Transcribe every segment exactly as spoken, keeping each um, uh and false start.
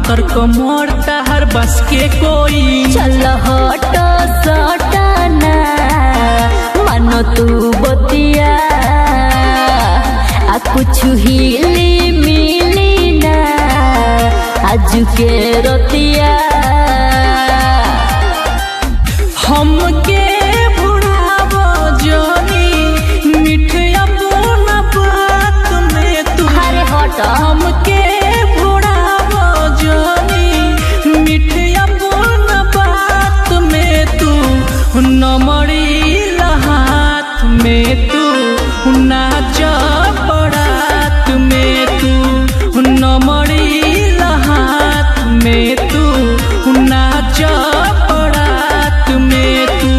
पातर कमर ताहर बस के कोई चल हट सटना मानो तू बतिया आ कुछ हिली मिली ना आज के रतिया हमके भुलावो जोनी मिठिया बोना बात में तू अरे हट हमके भुलावो जोनी मिठिया बोना बात में तू नमरी हाथ में तू नाच बरात में तू नमरी हाथ में तू नाच बरात में तू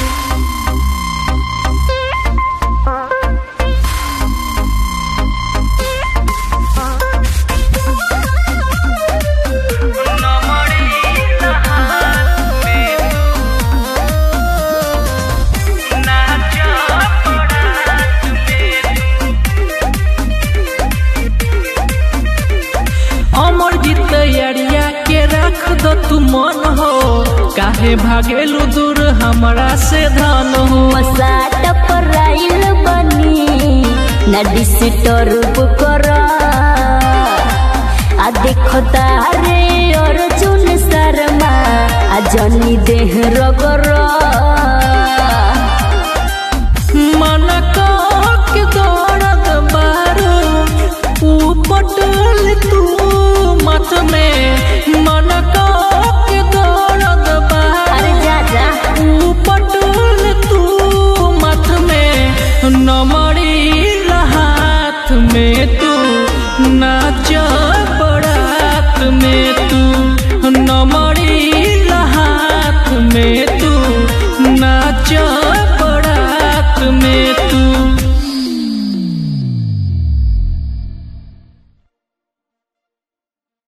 अमर जीत अड़िया के रख दो तू मन हो काहे भागेलू दूर हमरा से धन हो मसाट पर आइल बनी ना डिस्टर्ब कर आ देखो तारे अर्जुन शर्मा आ जनी देह रगर